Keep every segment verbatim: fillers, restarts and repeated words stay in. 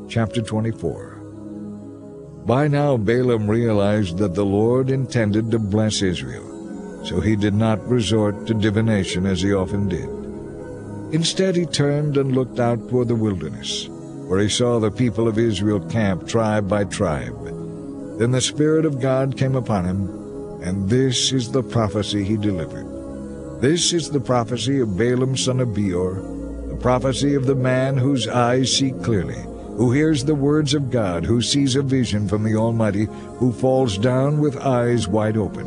Chapter twenty-four. By now Balaam realized that the Lord intended to bless Israel, so he did not resort to divination as he often did. Instead he turned and looked out toward the wilderness, where he saw the people of Israel camped tribe by tribe. Then the Spirit of God came upon him, and this is the prophecy he delivered. This is the prophecy of Balaam son of Beor, the prophecy of the man whose eyes see clearly, who hears the words of God, who sees a vision from the Almighty, who falls down with eyes wide open.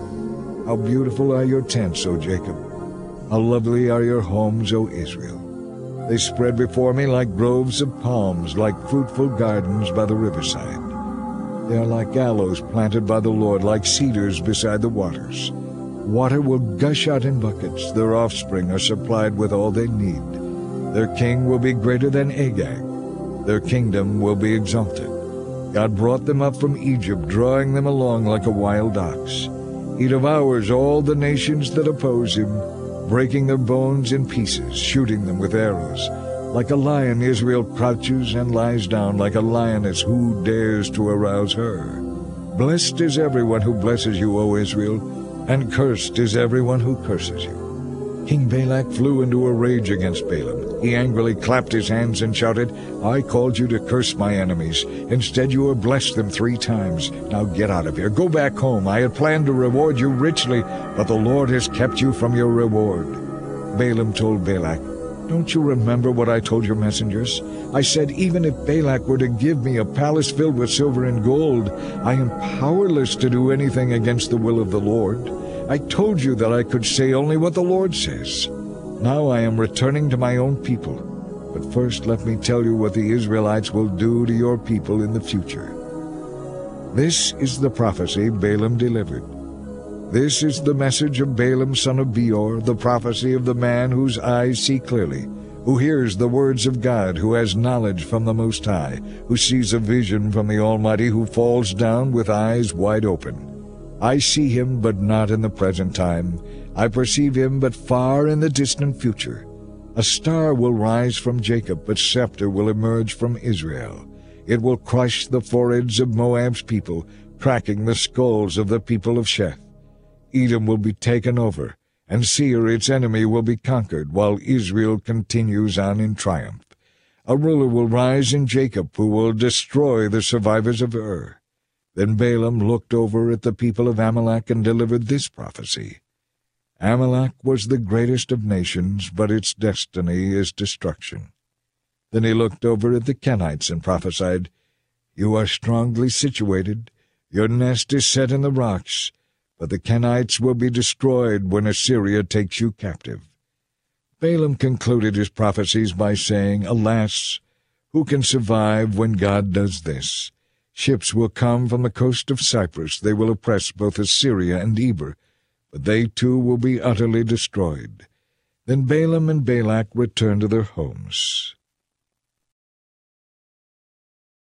How beautiful are your tents, O Jacob! How lovely are your homes, O Israel! They spread before me like groves of palms, like fruitful gardens by the riverside. They are like aloes planted by the Lord, like cedars beside the waters. Water will gush out in buckets. Their offspring are supplied with all they need. Their king will be greater than Agag. Their kingdom will be exalted. God brought them up from Egypt, drawing them along like a wild ox. He devours all the nations that oppose him, breaking their bones in pieces, shooting them with arrows. Like a lion Israel crouches and lies down, like a lioness who dares to arouse her. Blessed is everyone who blesses you, O Israel, and cursed is everyone who curses you. King Balak flew into a rage against Balaam. He angrily clapped his hands and shouted, I called you to curse my enemies. Instead you have blessed them three times. Now get out of here. Go back home. I had planned to reward you richly, but the Lord has kept you from your reward. Balaam told Balak, Don't you remember what I told your messengers? I said, even if Balak were to give me a palace filled with silver and gold, I am powerless to do anything against the will of the Lord. I told you that I could say only what the Lord says. Now I am returning to my own people. But first let me tell you what the Israelites will do to your people in the future. This is the prophecy Balaam delivered. This is the message of Balaam son of Beor, the prophecy of the man whose eyes see clearly, who hears the words of God, who has knowledge from the Most High, who sees a vision from the Almighty, who falls down with eyes wide open. I see him, but not in the present time. I perceive him, but far in the distant future. A star will rise from Jacob, but scepter will emerge from Israel. It will crush the foreheads of Moab's people, cracking the skulls of the people of Sheth. Edom will be taken over, and Seir, its enemy, will be conquered, while Israel continues on in triumph. A ruler will rise in Jacob, who will destroy the survivors of Ur. Then Balaam looked over at the people of Amalek and delivered this prophecy. Amalek was the greatest of nations, but its destiny is destruction. Then he looked over at the Kenites and prophesied, You are strongly situated. Your nest is set in the rocks, but the Kenites will be destroyed when Assyria takes you captive. Balaam concluded his prophecies by saying, Alas, who can survive when God does this? Ships will come from the coast of Cyprus. They will oppress both Assyria and Eber, but they too will be utterly destroyed. Then Balaam and Balak returned to their homes.